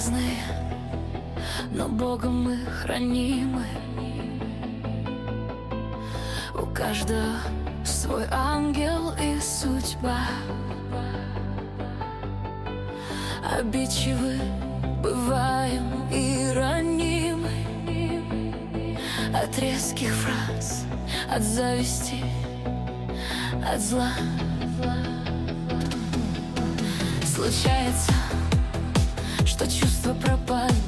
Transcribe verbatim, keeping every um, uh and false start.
разные, но Богом мы хранимы. У каждого свой ангел и судьба. Обидчивы бываем и ранимы от резких фраз, от зависти, от зла. Случается, что чувства пропали,